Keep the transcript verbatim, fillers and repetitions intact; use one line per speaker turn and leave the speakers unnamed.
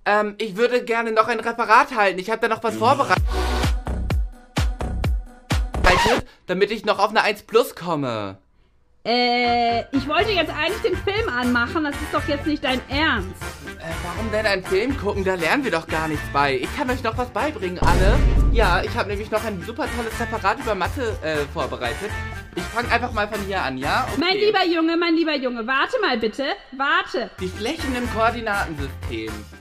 Ähm, ich würde gerne noch ein Referat halten. Ich habe da noch was vorbereitet, damit ich noch auf eine eins plus komme.
Äh, ich wollte jetzt eigentlich den Film anmachen, das ist doch jetzt nicht dein Ernst.
Äh, warum denn einen Film gucken? Da lernen wir doch gar nichts bei. Ich kann euch noch was beibringen, alle. Ja, ich habe nämlich noch ein super tolles Referat über Mathe äh, vorbereitet. Ich fange einfach mal von hier an, ja? Okay.
Mein lieber Junge, mein lieber Junge, warte mal bitte, warte.
Die Flächen im Koordinatensystem.